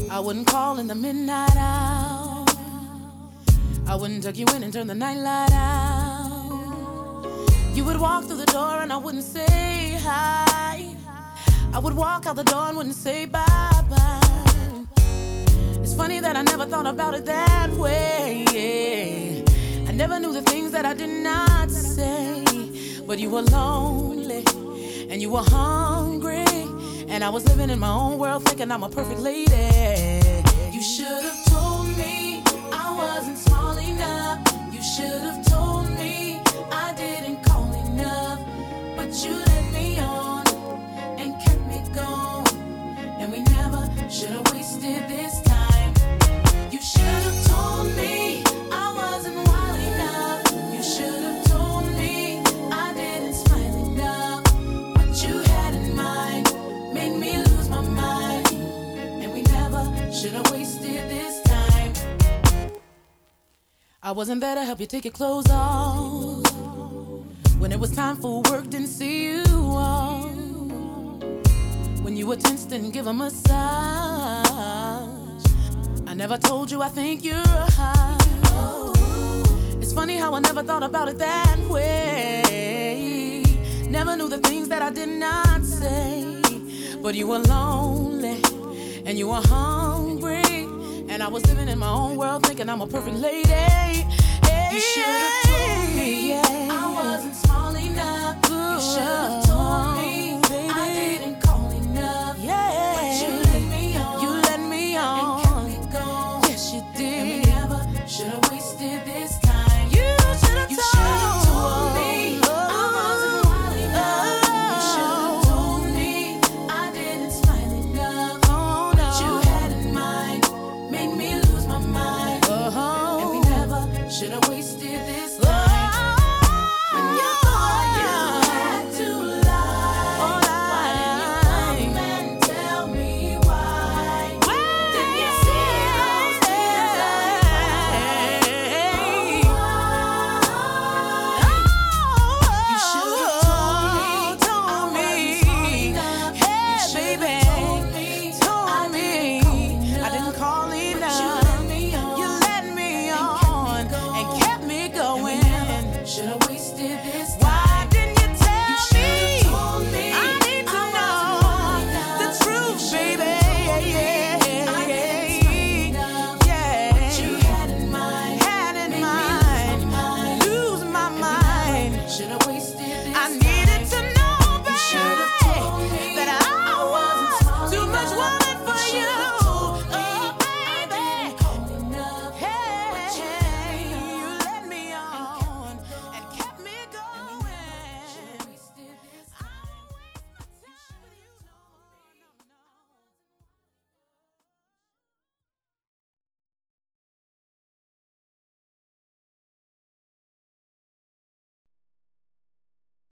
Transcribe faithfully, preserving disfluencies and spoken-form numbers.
I wouldn't call in the midnight hour. I wouldn't tuck you in and turn the night light out. You would walk through the door and I wouldn't say hi. I would walk out the door and wouldn't say bye-bye. It's funny that I never thought about it that way. I never knew the things that I did not say. But you were lonely and you were hungry, and I was living in my own world thinking I'm a perfect lady. You should have told me I wasn't small enough. You should have told me I didn't call enough. But you led me on and kept me going, and we never should have wasted this time. You should have told me I wasn't wild enough. You should have told me I didn't smile enough. What you had in mind made me lose my mind, and we never should have wasted this time. I wasn't there to help you take your clothes off when it was time for work, didn't see you off. When you were tense, didn't give a massage. I never told you I think you're hot. It's funny how I never thought about it that way. Never knew the things that I did not say. But you were lonely and you were hungry, and I was living in my own world thinking I'm a perfect lady. Hey, you should have told me yeah. I wasn't small enough. You should have told me